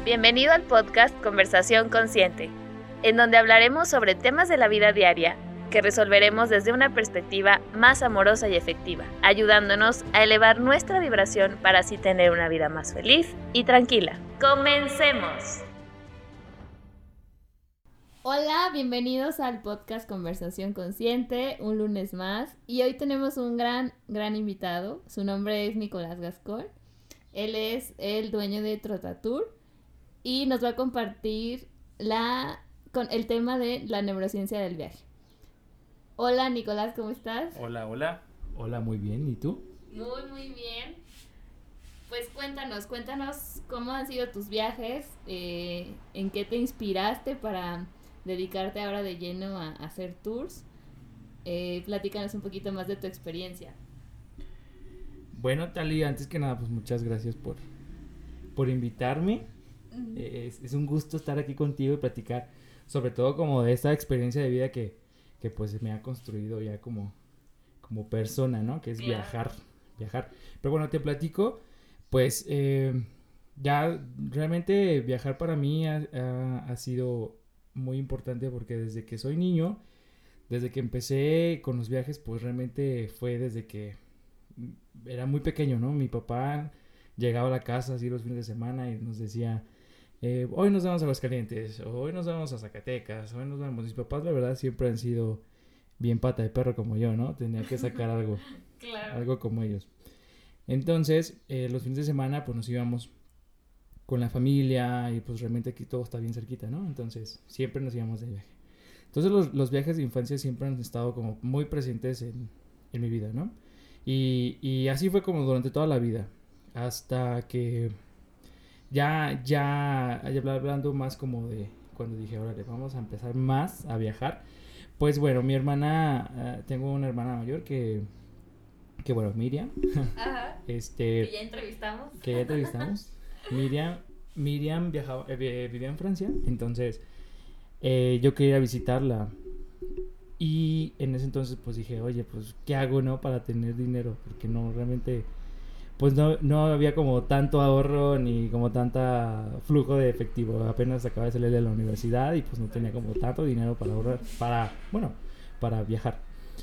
Bienvenido al podcast Conversación Consciente, en donde hablaremos sobre temas de la vida diaria que resolveremos desde una perspectiva más amorosa y efectiva, ayudándonos a elevar nuestra vibración para así tener una vida más feliz y tranquila. ¡Comencemos! Hola, bienvenidos al podcast Conversación Consciente, un lunes más. Y hoy tenemos un gran invitado. Su nombre es Nicolás Gascón. Él es el dueño de Trotatour y nos va a compartir con el tema de la neurociencia del viaje. Hola, Nicolás, ¿cómo estás? Hola. Hola, muy bien. ¿Y tú? Muy bien. Pues cuéntanos cómo han sido tus viajes, en qué te inspiraste para dedicarte ahora de lleno a hacer tours. Platícanos un poquito más de tu experiencia. Bueno, Tali, antes que nada, pues muchas gracias por invitarme. Es un gusto estar aquí contigo y platicar sobre todo como de esta experiencia de vida que pues me ha construido ya como persona, ¿no? Que es viajar. Pero bueno, te platico, pues ya realmente viajar para mí ha sido muy importante porque desde que soy niño, desde que empecé con los viajes, pues realmente fue desde que era muy pequeño, ¿no? Mi papá llegaba a la casa así los fines de semana y nos decía, hoy nos vamos a Aguascalientes, o hoy nos vamos a Zacatecas, hoy nos vamos. Mis papás, la verdad, siempre han sido bien pata de perro como yo, ¿no? Tenía que sacar algo, Claro. algo como ellos. Entonces, los fines de semana, pues nos íbamos con la familia y pues realmente aquí todo está bien cerquita, ¿no? Entonces, siempre nos íbamos de viaje. Entonces, los viajes de infancia siempre han estado como muy presentes en mi vida, ¿no? Y así fue como durante toda la vida, hasta que ya hablando más como de cuando dije, órale, vamos a empezar más a viajar. Pues bueno, mi hermana, tengo una hermana mayor que bueno, Miriam. Ajá. Que ya entrevistamos. Miriam viajaba, vivía en Francia, entonces yo quería ir a visitarla. Y en ese entonces pues dije, oye, pues ¿qué hago, no? Para tener dinero, porque no, realmente pues no había como tanto ahorro ni como tanta flujo de efectivo. Apenas acababa de salir de la universidad y pues no tenía como tanto dinero para ahorrar, para viajar.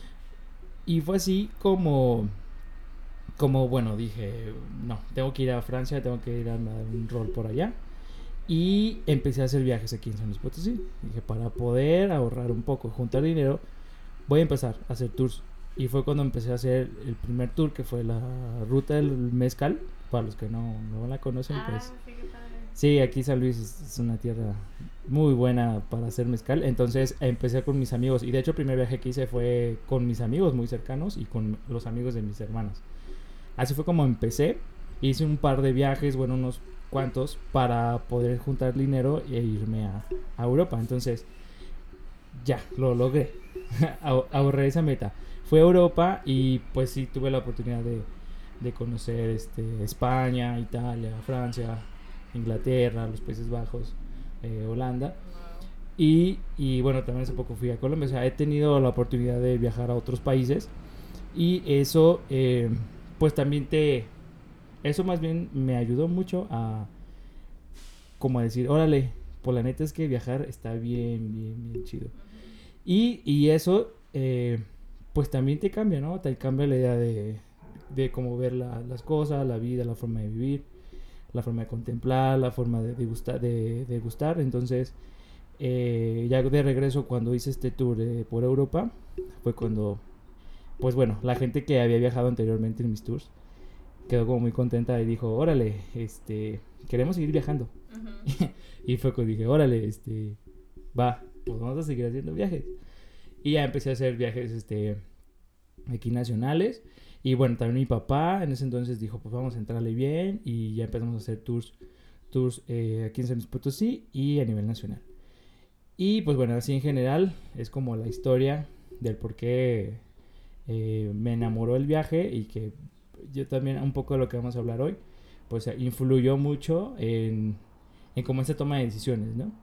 Y fue así como bueno, dije, no, tengo que ir a Francia, tengo que ir a dar un rol por allá. Y empecé a hacer viajes aquí en San Luis Potosí. Dije, para poder ahorrar un poco, juntar dinero, voy a empezar a hacer tours. Y fue cuando empecé a hacer el primer tour, que fue la ruta del mezcal. Para los que no la conocen, pues sí, aquí San Luis es una tierra muy buena para hacer mezcal. Entonces empecé con mis amigos. Y de hecho el primer viaje que hice fue con mis amigos muy cercanos y con los amigos de mis hermanos. Así fue como empecé. Hice un par de viajes, bueno, unos cuantos, para poder juntar dinero e irme a Europa. Entonces ya, lo logré. Ahorré esa meta. Fue a Europa y pues sí tuve la oportunidad de conocer España, Italia, Francia, Inglaterra, los Países Bajos, Holanda. Y bueno, también hace poco fui a Colombia. O sea, he tenido la oportunidad de viajar a otros países. Y eso, pues también eso más bien me ayudó mucho a como a decir, órale, pues la neta es que viajar está bien chido. Y eso, pues también te cambia, ¿no? Te cambia la idea de cómo ver las cosas, la vida, la forma de vivir, la forma de contemplar, la forma de degustar. Entonces, ya de regreso cuando hice este tour por Europa, fue cuando, pues bueno, la gente que había viajado anteriormente en mis tours quedó como muy contenta y dijo, órale, queremos seguir viajando. Uh-huh. Y fue cuando dije, órale, va, pues vamos a seguir haciendo viajes. Y ya empecé a hacer viajes aquí nacionales. Y bueno, también mi papá en ese entonces dijo, pues vamos a entrarle bien. Y ya empezamos a hacer tours aquí en San Luis Potosí y a nivel nacional. Y pues bueno, así en general es como la historia del por qué me enamoró el viaje. Y que yo también, un poco de lo que vamos a hablar hoy, pues influyó mucho en cómo se toma de decisiones, ¿no? Uh-huh.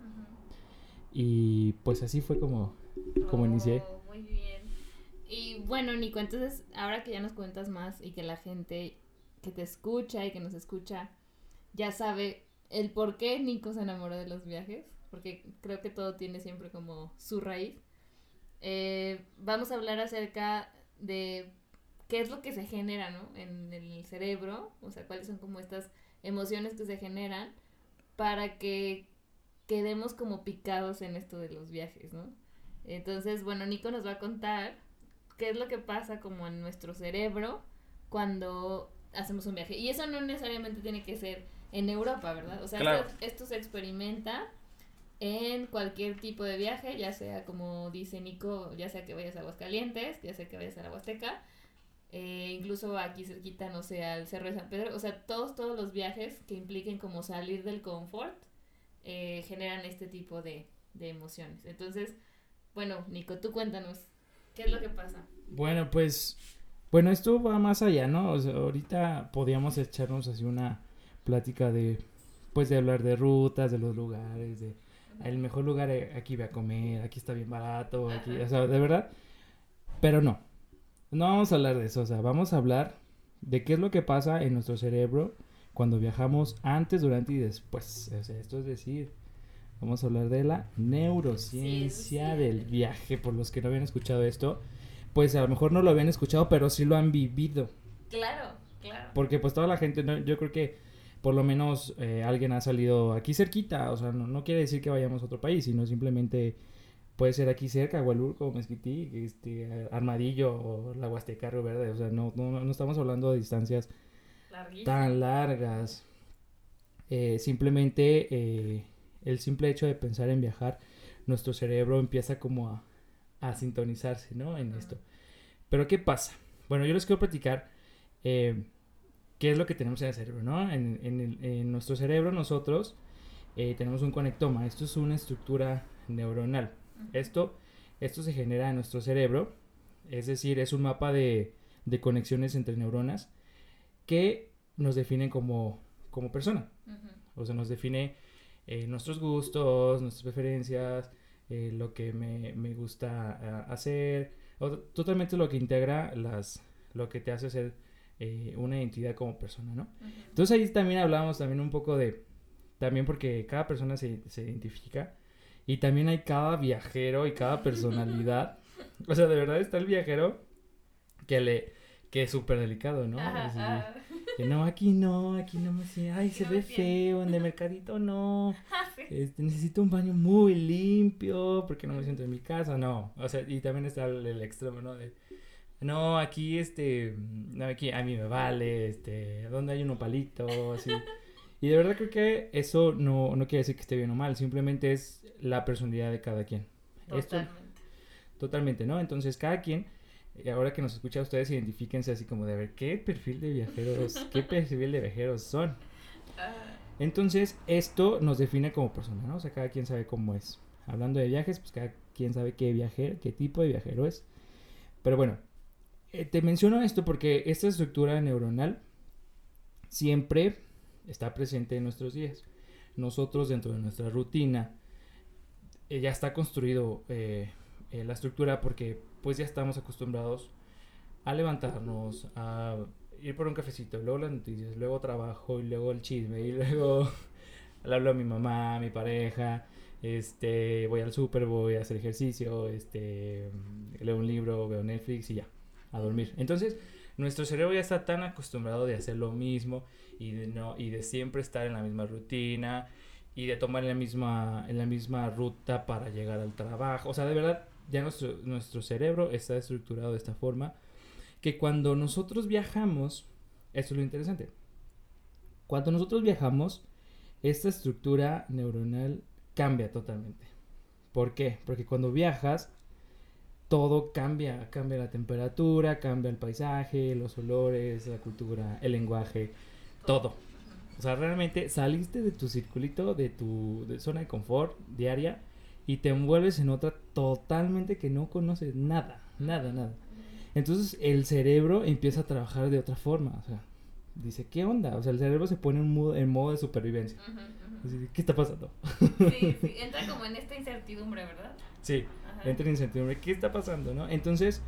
Y pues así fue como inicié. Muy bien. Y bueno, Nico, entonces ahora que ya nos cuentas más y que la gente que te escucha y que nos escucha ya sabe el por qué Nico se enamoró de los viajes, porque creo que todo tiene siempre como su raíz. Vamos a hablar acerca de qué es lo que se genera, ¿no? En el cerebro, o sea, cuáles son como estas emociones que se generan para que quedemos como picados en esto de los viajes, ¿no? Entonces, bueno, Nico nos va a contar qué es lo que pasa como en nuestro cerebro cuando hacemos un viaje. Y eso no necesariamente tiene que ser en Europa, ¿verdad? O sea, claro. esto se experimenta en cualquier tipo de viaje, ya sea como dice Nico, ya sea que vayas a Aguascalientes, ya sea que vayas a la Huasteca, incluso aquí cerquita, no sé, al Cerro de San Pedro, o sea, todos los viajes que impliquen como salir del confort generan este tipo de emociones. Entonces, bueno, Nico, tú cuéntanos, ¿qué es lo que pasa? Bueno, pues, bueno, esto va más allá, ¿no? O sea, ahorita podíamos echarnos así una plática de, pues, de hablar de rutas, de los lugares, de el mejor lugar aquí voy a comer, aquí está bien barato, aquí, o sea, de verdad, pero no vamos a hablar de eso, o sea, vamos a hablar de qué es lo que pasa en nuestro cerebro cuando viajamos antes, durante y después, o sea, esto es decir, vamos a hablar de la neurociencia del viaje. Por los que no habían escuchado esto, pues a lo mejor no lo habían escuchado, pero sí lo han vivido. Claro. Porque pues toda la gente, ¿no? Yo creo que por lo menos alguien ha salido aquí cerquita, o sea, no quiere decir que vayamos a otro país, sino simplemente puede ser aquí cerca, Hualulco, Mezquití, Armadillo o la Huasteca, Río Verde, o sea, no estamos hablando de distancias tan largas. Simplemente el simple hecho de pensar en viajar, nuestro cerebro empieza como a sintonizarse, ¿no? En esto. Pero ¿qué pasa? Bueno, yo les quiero platicar qué es lo que tenemos en el cerebro, ¿no? En nuestro cerebro nosotros tenemos un conectoma. Esto es una estructura neuronal. Esto se genera en nuestro cerebro, es decir, es un mapa de conexiones entre neuronas que nos definen como persona. O sea, nos define nuestros gustos, nuestras preferencias, lo que me gusta hacer, totalmente lo que integra lo que te hace ser una identidad como persona, ¿no? Entonces ahí también hablamos también un poco también porque cada persona se identifica y también hay cada viajero y cada personalidad. O sea, de verdad está el viajero que es súper delicado, ¿no? Que no, aquí no me sé, ay, se ve feo, en el mercadito no, necesito un baño muy limpio, porque no me siento en mi casa, no, o sea, y también está el extremo, ¿no? No, aquí, no, aquí a mí me vale, ¿dónde hay un opalito? Así, y de verdad creo que eso no quiere decir que esté bien o mal, simplemente es la personalidad de cada quien. Totalmente, ¿no? Entonces, cada quien, ahora que nos escucha, ustedes identifíquense así como de a ver qué perfil de viajeros son. Entonces, esto nos define como persona, ¿no? O sea, cada quien sabe cómo es. Hablando de viajes, pues cada quien sabe qué tipo de viajero es. Pero bueno, te menciono esto porque esta estructura neuronal siempre está presente en nuestros días. Nosotros, dentro de nuestra rutina, ya está construido la estructura porque pues ya estamos acostumbrados a levantarnos, a ir por un cafecito, luego las noticias, luego trabajo y luego el chisme y luego le hablo a mi mamá, a mi pareja, voy al súper, voy a hacer ejercicio, leo un libro, veo Netflix y ya, a dormir. Entonces nuestro cerebro ya está tan acostumbrado de hacer lo mismo y de siempre estar en la misma rutina y de tomar en la misma ruta para llegar al trabajo. O sea, de verdad, ya nuestro cerebro está estructurado de esta forma que cuando nosotros viajamos, esto es lo interesante, cuando nosotros viajamos, esta estructura neuronal cambia totalmente. ¿Por qué? Porque cuando viajas, todo cambia la temperatura, cambia el paisaje, los olores, la cultura, el lenguaje, todo. O sea, realmente saliste de tu circulito, de tu zona de confort diaria y te envuelves en otra totalmente que no conoces nada. Entonces el cerebro empieza a trabajar de otra forma, o sea, dice, ¿qué onda? O sea, el cerebro se pone en modo de supervivencia. Así, ¿qué está pasando? Sí, entra como en esta incertidumbre, ¿verdad? Sí, entra en incertidumbre, ¿qué está pasando, no? Entonces,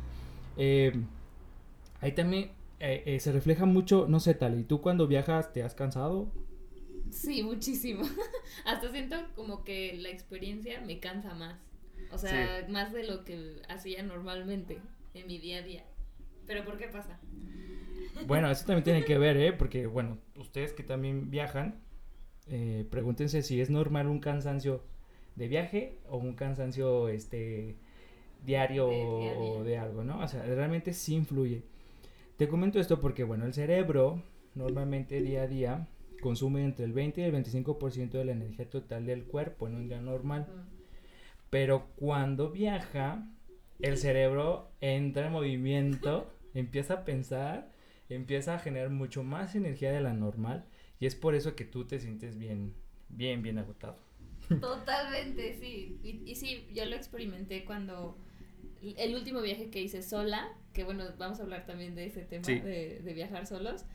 ahí también se refleja mucho, no sé, tal, ¿y tú cuando viajas te has cansado? Sí, muchísimo. Hasta siento como que la experiencia me cansa más. O sea, más de lo que hacía normalmente en mi día a día. ¿Pero por qué pasa? Bueno, eso también tiene que ver, ¿eh? Porque, bueno, ustedes que también viajan, pregúntense si es normal un cansancio de viaje o un cansancio, diario o de algo, ¿no? O sea, realmente sí influye. Te comento esto porque, bueno, el cerebro normalmente día a día consume entre el 20 y el 25% de la energía total del cuerpo en un día normal. Pero cuando viaja, el cerebro entra en movimiento, empieza a pensar, empieza a generar mucho más energía de la normal y es por eso que tú te sientes bien agotado. Totalmente, sí. Y sí, yo lo experimenté cuando el último viaje que hice sola, que bueno, vamos a hablar también de ese tema, sí, de viajar solos,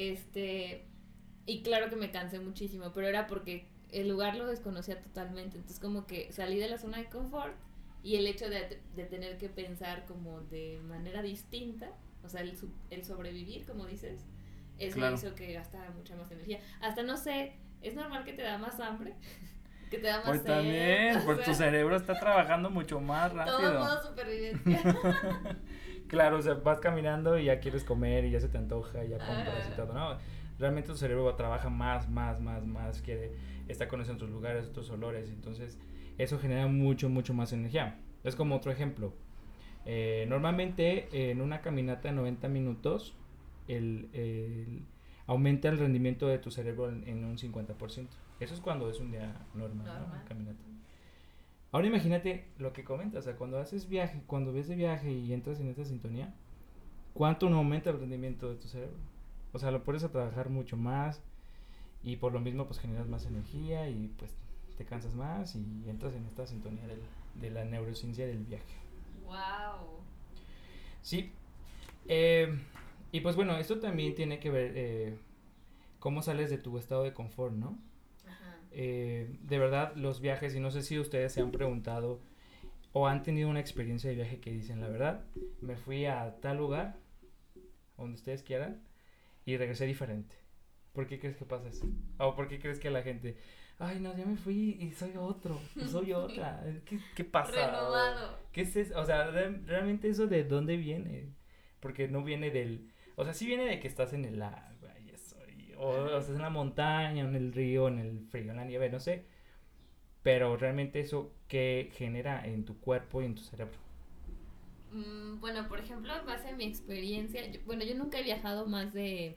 y claro que me cansé muchísimo, pero era porque el lugar lo desconocía totalmente, entonces como que salí de la zona de confort y el hecho de tener que pensar como de manera distinta, o sea, el sobrevivir, como dices, eso claro, hizo que gastara mucha más energía. Hasta no sé, ¿es normal que te da más hambre? Que te da más pues sed, también, pues tu cerebro está trabajando mucho más rápido. Todo modo supervivencia. Claro, o sea, vas caminando y ya quieres comer y ya se te antoja y ya compras y todo, ¿no? Realmente tu cerebro trabaja más, quiere estar conociendo otros lugares, otros olores, entonces eso genera mucho más energía. Es como otro ejemplo. Normalmente en una caminata de 90 minutos aumenta el rendimiento de tu cerebro en un 50%. Eso es cuando es un día normal. ¿No? Una caminata. Ahora imagínate lo que comentas, o sea, cuando haces viaje, cuando ves de viaje y entras en esta sintonía, ¿cuánto no aumenta el rendimiento de tu cerebro? O sea, lo pones a trabajar mucho más y por lo mismo pues generas más energía y pues te cansas más y entras en esta sintonía de la neurociencia del viaje. Wow. Sí. Y pues bueno, esto también tiene que ver cómo sales de tu estado de confort, ¿no? Ajá. De verdad, los viajes, y no sé si ustedes se han preguntado o han tenido una experiencia de viaje que dicen, la verdad, me fui a tal lugar, donde ustedes quieran, y regresé diferente. ¿Por qué crees que pasa eso? ¿O por qué crees que la gente, ay no, ya me fui y soy otro, soy otra? ¿Qué pasa? Renovado. ¿Qué es eso? O sea, realmente eso de dónde viene, porque no viene o sea, sí viene de que estás en el agua y eso, o estás en la montaña, en el río, en el frío, en la nieve, no sé, pero realmente eso, ¿qué genera en tu cuerpo y en tu cerebro? Bueno, por ejemplo, en base a mi experiencia, yo nunca he viajado más de,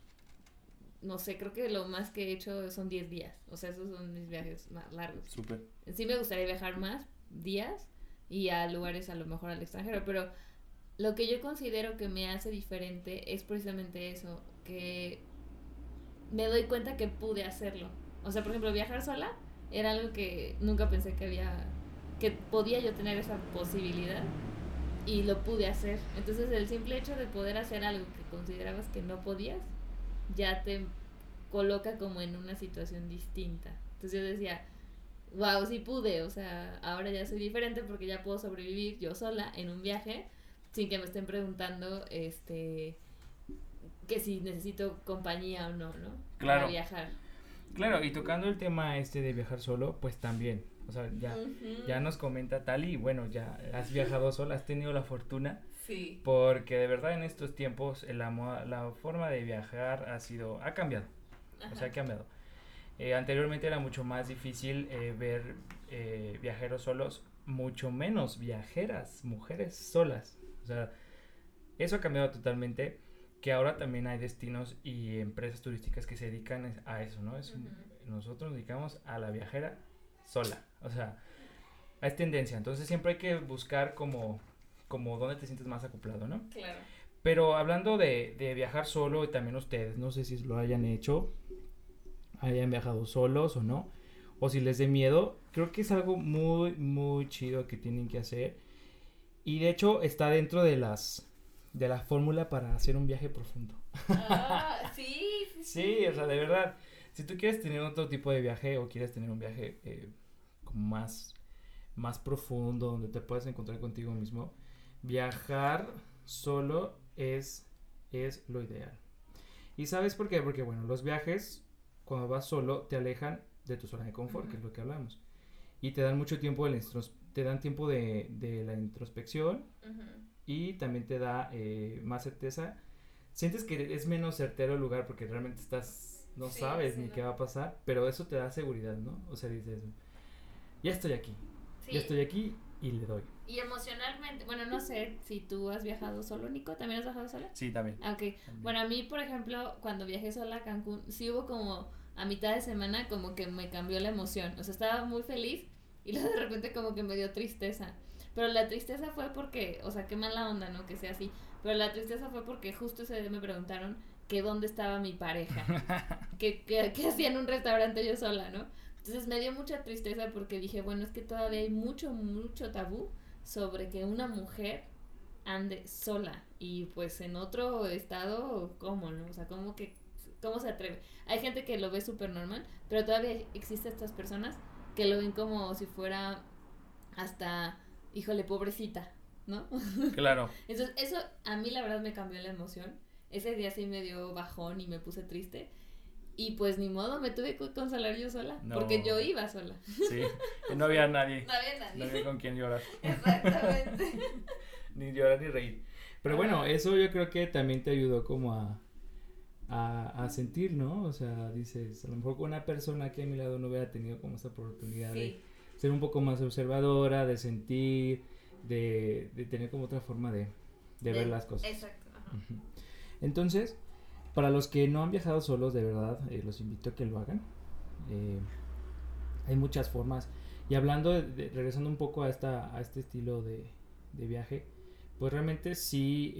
no sé, creo que lo más que he hecho son 10 días. O sea, esos son mis viajes más largos. Súper. Sí me gustaría viajar más días y a lugares a lo mejor al extranjero, pero lo que yo considero que me hace diferente es precisamente eso, que me doy cuenta que pude hacerlo. O sea, por ejemplo, viajar sola era algo que nunca pensé que podía yo tener esa posibilidad. Y lo pude hacer. Entonces el simple hecho de poder hacer algo que considerabas que no podías, ya te coloca como en una situación distinta. Entonces yo decía, wow, sí pude, o sea, ahora ya soy diferente porque ya puedo sobrevivir yo sola en un viaje sin que me estén preguntando que si necesito compañía o no, ¿no? Claro. Para viajar. Claro, y tocando el tema de viajar solo, pues también, o sea, ya nos comenta Tali, bueno, ya has viajado sola, has tenido la fortuna, sí, porque de verdad en estos tiempos la forma de viajar ha cambiado, ajá, o sea, ha cambiado. Anteriormente era mucho más difícil ver viajeros solos, mucho menos viajeras, mujeres solas, o sea, eso ha cambiado totalmente. Que ahora también hay destinos y empresas turísticas que se dedican a eso, ¿no? Nosotros nos dedicamos a la viajera sola, o sea, es tendencia, entonces siempre hay que buscar como dónde te sientes más acoplado, ¿no? Claro. Pero hablando de viajar solo, y también ustedes, no sé si lo hayan hecho, hayan viajado solos o no, o si les dé miedo, creo que es algo muy chido que tienen que hacer, y de hecho está dentro de la fórmula para hacer un viaje profundo. Sí. Sí, o sea, de verdad, si tú quieres tener otro tipo de viaje o quieres tener un viaje como más profundo, donde te puedas encontrar contigo mismo, viajar solo es lo ideal. ¿Y sabes por qué? Porque, bueno, los viajes cuando vas solo, te alejan de tu zona de confort, que es lo que hablamos. Y te dan mucho tiempo te dan tiempo de la introspección y también te da más certeza. Sientes que es menos certero el lugar porque realmente no sabes ni qué va a pasar, pero eso te da seguridad, ¿no? O sea, dices, ya estoy aquí y le doy. Y emocionalmente, bueno, no sé si tú has viajado solo, Nico, ¿también has viajado sola? Sí, también. Ok, bueno, a mí, por ejemplo, cuando viajé sola a Cancún, sí hubo como a mitad de semana como que me cambió la emoción, o sea, estaba muy feliz y luego de repente como que me dio tristeza, pero la tristeza fue porque, o sea, qué mala onda, ¿no? Que sea así, pero la tristeza fue porque justo ese día me preguntaron que dónde estaba mi pareja, que hacía en un restaurante yo sola, ¿no? Entonces me dio mucha tristeza porque dije, bueno, es que todavía hay mucho tabú sobre que una mujer ande sola y pues en otro estado, ¿cómo, no? O sea, ¿cómo se atreve? Hay gente que lo ve súper normal, pero todavía existen estas personas que lo ven como si fuera hasta, híjole, pobrecita, ¿no? Claro. Entonces, eso a mí la verdad me cambió la emoción. Ese día sí me dio bajón y me puse triste. Y pues ni modo, me tuve que consolar yo sola, porque yo iba sola. Sí, no había nadie. No había nadie. No había con quien llorar. Exactamente. Ni llorar ni reír. Pero bueno, eso yo creo que también te ayudó como a sentir, ¿no? O sea, dices, a lo mejor con una persona que a mi lado no hubiera tenido como esa oportunidad de ser un poco más observadora, de sentir, de tener como otra forma de ver las cosas. Exacto. Uh-huh. Entonces, para los que no han viajado solos, de verdad, los invito a que lo hagan. Hay muchas formas. Y hablando, regresando un poco a este estilo de viaje, pues realmente sí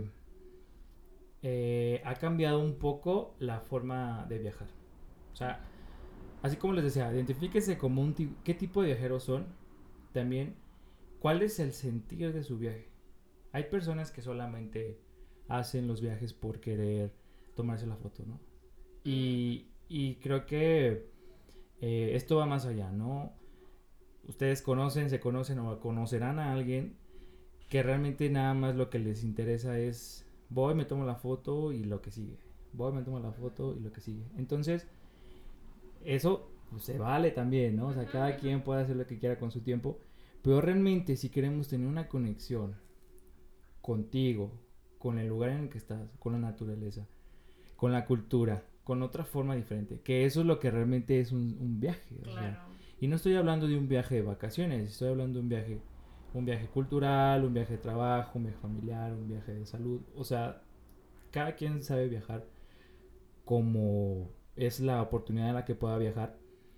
ha cambiado un poco la forma de viajar. O sea, así como les decía, identifíquese como qué tipo de viajeros son. También, cuál es el sentir de su viaje. Hay personas que solamente hacen los viajes por querer tomarse la foto, ¿no? Y creo que esto va más allá, ¿no? Ustedes se conocen o conocerán a alguien que realmente nada más lo que les interesa es voy, me tomo la foto y lo que sigue. Voy, me tomo la foto y lo que sigue. Entonces, eso pues, se vale también, ¿no? O sea, cada quien puede hacer lo que quiera con su tiempo, pero realmente si queremos tener una conexión contigo, con el lugar en el que estás, con la naturaleza, con la cultura, con otra forma diferente, que eso es lo que realmente es un viaje. Claro. O sea, y no estoy hablando de un viaje de vacaciones, estoy hablando de un viaje cultural, un viaje de trabajo, un viaje familiar, un viaje de salud. O sea, cada quien sabe viajar como es la oportunidad en la que pueda viajar,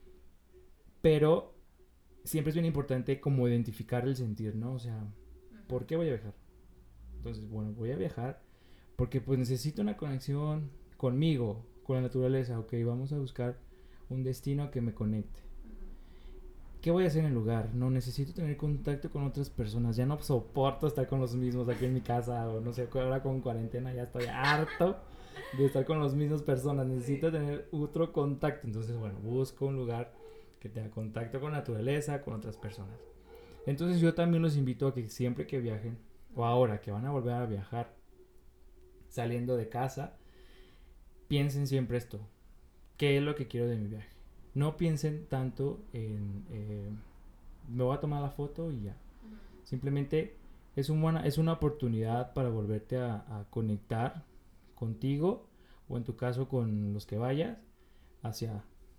pero siempre es bien importante como identificar el sentir, ¿no? O sea, ¿por qué voy a viajar? Entonces, bueno, voy a viajar porque pues necesito una conexión conmigo, con la naturaleza. Ok, vamos a buscar un destino que me conecte. ¿Qué voy a hacer en el lugar? No, necesito tener contacto con otras personas. Ya no soporto estar con los mismos aquí en mi casa. O no sé, ahora con cuarentena ya estoy harto de estar con las mismas personas. Necesito tener otro contacto. Entonces, bueno, busco un lugar que tenga contacto con la naturaleza, con otras personas. Entonces yo también los invito a que siempre que viajen, o ahora que van a volver a viajar, saliendo de casa, piensen siempre esto. ¿Qué es lo que quiero de mi viaje? No piensen tanto en me voy a tomar la foto y ya. Simplemente es una oportunidad para volverte a conectar contigo o en tu caso con los que vayas hacia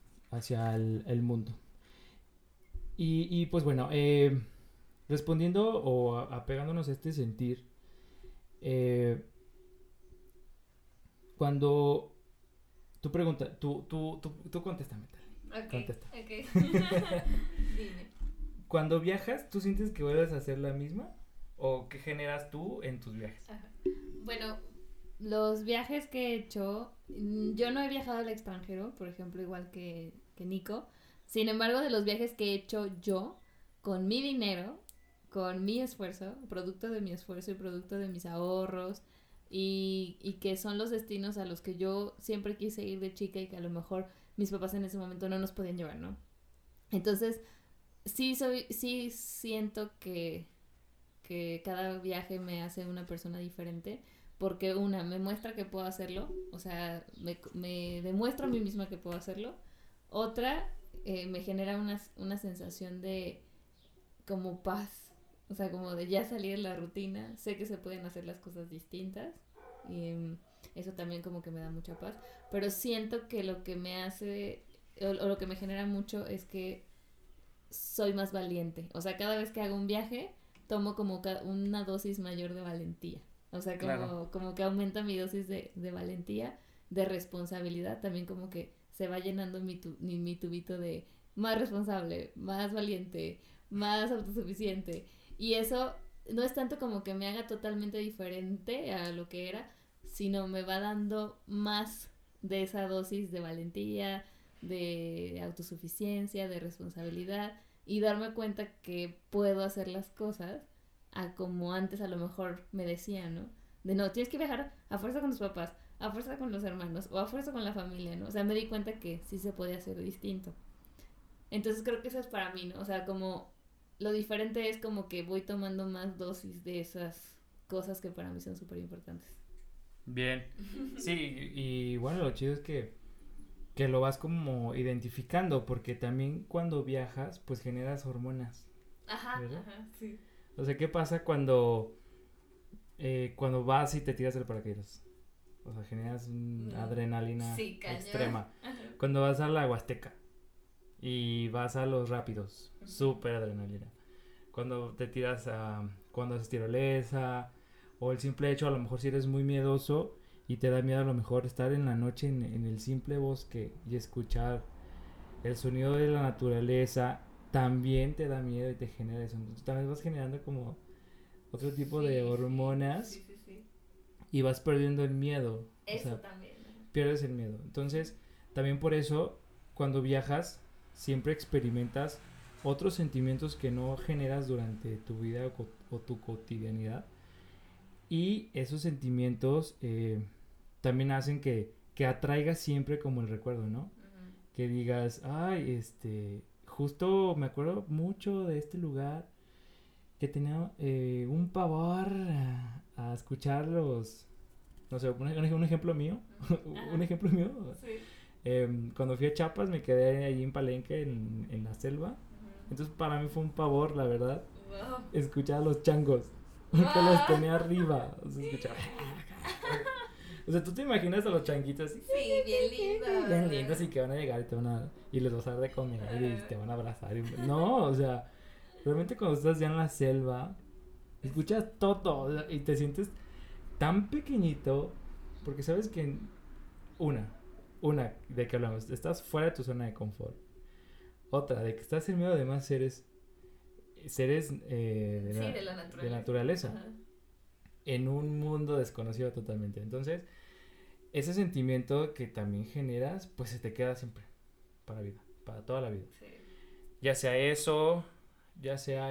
el mundo. Y pues bueno, respondiendo o apegándonos a este sentir, cuando tú preguntas, tú contéstame. Contesta. Okay. Dime. Cuando viajas, ¿tú sientes que vuelves a ser la misma? ¿O qué generas tú en tus viajes? Ajá. Bueno, los viajes que he hecho, yo no he viajado al extranjero, por ejemplo, igual que Nico. Sin embargo, de los viajes que he hecho yo, con mi dinero, con mi esfuerzo, producto de mi esfuerzo y producto de mis ahorros, y que son los destinos a los que yo siempre quise ir de chica y que a lo mejor mis papás en ese momento no nos podían llevar, ¿no? Entonces, sí siento que cada viaje me hace una persona diferente, porque me muestra que puedo hacerlo, o sea, me demuestro a mí misma que puedo hacerlo. Otra, me genera una sensación de como paz, o sea, como de ya salir de la rutina, sé que se pueden hacer las cosas distintas, y eso también como que me da mucha paz, pero siento que lo que me hace, o lo que me genera mucho es que soy más valiente, o sea, cada vez que hago un viaje, tomo como una dosis mayor de valentía. O sea, como que aumenta mi dosis de valentía, de responsabilidad. También como que se va llenando mi tubito de más responsable, más valiente, más autosuficiente. Y eso no es tanto como que me haga totalmente diferente a lo que era, sino me va dando más de esa dosis de valentía, de autosuficiencia, de responsabilidad, y darme cuenta que puedo hacer las cosas a como antes a lo mejor me decían, ¿no? De no, tienes que viajar a fuerza con tus papás, a fuerza con los hermanos o a fuerza con la familia, ¿no? O sea, me di cuenta que sí se podía hacer distinto. Entonces creo que eso es para mí, ¿no? O sea, como lo diferente es como que voy tomando más dosis de esas cosas que para mí son súper importantes. Bien. Sí, Y bueno, lo chido es que lo vas como identificando, porque también cuando viajas, pues generas hormonas. Ajá, ¿verdad? ajá, sí. O sea, ¿qué pasa cuando vas y te tiras del paracaídas? O sea, generas adrenalina extrema. Ajá. Cuando vas a la Huasteca y vas a los rápidos, súper adrenalina. Cuando te tiras cuando haces tirolesa, o el simple hecho, a lo mejor si eres muy miedoso y te da miedo a lo mejor estar en la noche en el simple bosque y escuchar el sonido de la naturaleza, también te da miedo y te genera eso. Entonces también vas generando como otro tipo de hormonas. Sí. Y vas perdiendo el miedo. Eso o sea, también. pierdes el miedo. Entonces, también por eso, cuando viajas, siempre experimentas otros sentimientos que no generas durante tu vida o tu cotidianidad. Y esos sentimientos también hacen que atraigas siempre como el recuerdo, ¿no? Uh-huh. Que digas, ay, justo me acuerdo mucho de este lugar que tenía un pavor a escuchar los, no sé, un ejemplo mío, un ejemplo mío, Sí. Cuando fui a Chiapas me quedé ahí en Palenque, en la selva, Uh-huh. entonces para mí fue un pavor, la verdad, Wow. escuchar a los changos, que los tenía arriba, o sea, escuchaba, o sea, tú te imaginas a los changuitos así, Sí, bien lindo. bien lindos y que van a llegar y les vas a dar de comer y te van a abrazar, no, o sea, realmente cuando estás ya en la selva, escuchas todo, o sea, y te sientes tan pequeñito, porque sabes que una, de que hablamos, estás fuera de tu zona de confort. Otra, de que estás en medio de más seres de la naturaleza. Ajá. En un mundo desconocido totalmente. Entonces, ese sentimiento que también generas, pues se te queda siempre, para vida, para toda la vida. Sí. Ya sea eso, ya sea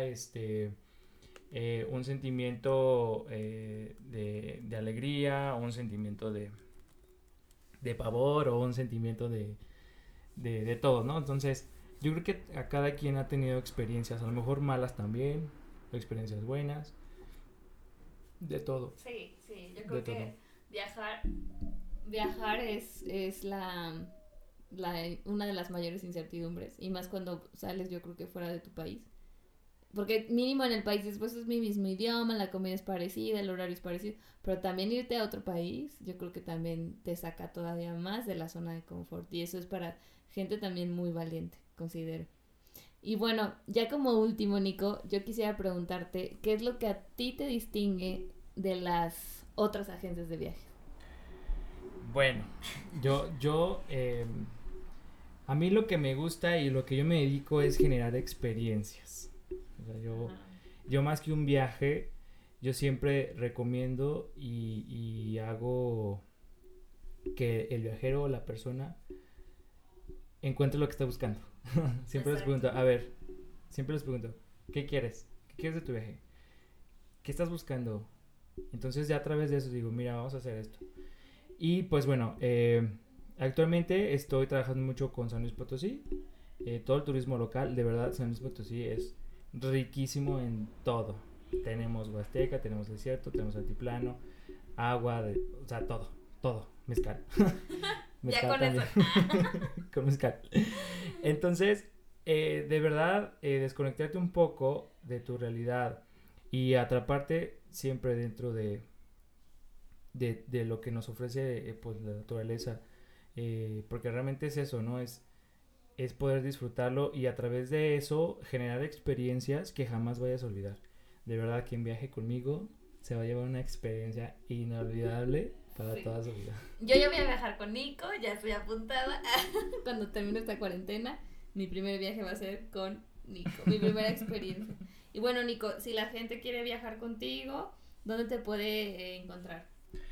un sentimiento de alegría, o un sentimiento de pavor, o un sentimiento de todo, ¿no? Entonces, yo creo que a cada quien ha tenido experiencias, a lo mejor malas también, o experiencias buenas, de todo. Sí, yo creo De que todo. viajar es una de las mayores incertidumbres, y más cuando sales, yo creo que fuera de tu país. Porque mínimo en el país después es mi mismo idioma, la comida es parecida, el horario es parecido, pero también irte a otro país, yo creo que también te saca todavía más de la zona de confort, y eso es para gente también muy valiente, considero. Y bueno, ya como último, Nico, yo quisiera preguntarte, ¿qué es lo que a ti te distingue de las otras agencias de viaje? Bueno, a mí lo que me gusta y lo que yo me dedico es generar experiencias. O sea, yo más que un viaje, yo siempre recomiendo y hago que el viajero o la persona encuentre lo que está buscando. Siempre les pregunto, ¿qué quieres? ¿Qué quieres de tu viaje? ¿Qué estás buscando? Entonces ya a través de eso digo, mira, vamos a hacer esto. Y pues bueno, actualmente estoy trabajando mucho con San Luis Potosí. Todo el turismo local, de verdad, San Luis Potosí es riquísimo en todo. Tenemos Huasteca, tenemos desierto, tenemos altiplano, agua, o sea, todo, mezcal. Ya con también. eso. Con mezcal. Entonces, de verdad, desconectarte un poco de tu realidad y atraparte siempre dentro de lo que nos ofrece pues la naturaleza, porque realmente es eso, ¿no? Es poder disfrutarlo y a través de eso generar experiencias que jamás vayas a olvidar. De verdad, quien viaje conmigo se va a llevar una experiencia inolvidable para toda su vida. Yo ya voy a viajar con Nico, ya estoy apuntada. Cuando termine esta cuarentena, mi primer viaje va a ser con Nico, mi primera experiencia. Y bueno, Nico, si la gente quiere viajar contigo, ¿dónde te puede encontrar?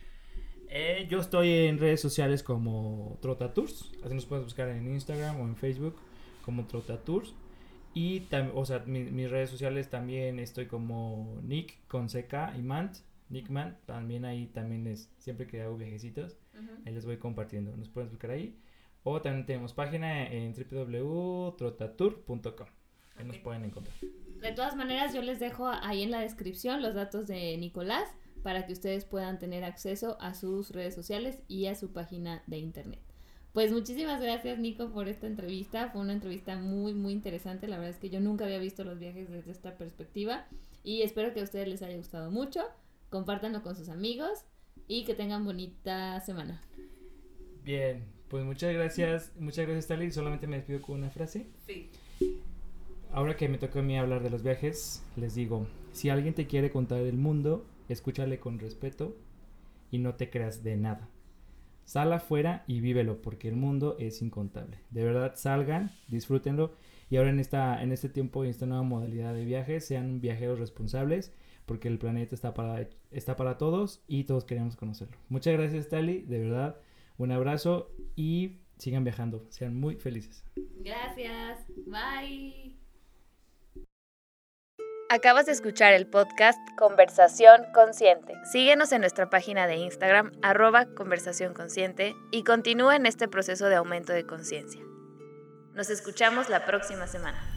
Yo estoy en redes sociales como Trotatours, así nos puedes buscar en Instagram o en Facebook como Trotatours. Y o sea, mis redes sociales también estoy como Nick con CK y Mant, Nickman, también ahí también es, siempre que hago viajecitos, ahí les voy compartiendo, nos pueden buscar ahí. O también tenemos página en www.trotatour.com, ahí nos pueden encontrar. De todas maneras, yo les dejo ahí en la descripción los datos de Nicolás para que ustedes puedan tener acceso a sus redes sociales y a su página de internet. Pues muchísimas gracias, Nico, por esta entrevista. Fue una entrevista muy, muy interesante. La verdad es que yo nunca había visto los viajes desde esta perspectiva y espero que a ustedes les haya gustado mucho. Compártanlo con sus amigos y que tengan bonita semana. Bien, pues muchas gracias, Tali. Solamente me despido con una frase. Sí. Ahora que me toca a mí hablar de los viajes, les digo, si alguien te quiere contar del mundo, escúchale con respeto y no te creas de nada. Sal afuera y vívelo, porque el mundo es incontable. De verdad, salgan, disfrútenlo. Y ahora en este tiempo, en esta nueva modalidad de viajes, sean viajeros responsables, porque el planeta está para todos y todos queremos conocerlo. Muchas gracias, Tali. De verdad, un abrazo y sigan viajando. Sean muy felices. Gracias. Bye. Acabas de escuchar el podcast Conversación Consciente. Síguenos en nuestra página de Instagram, @Conversación Consciente, y continúa en este proceso de aumento de conciencia. Nos escuchamos la próxima semana.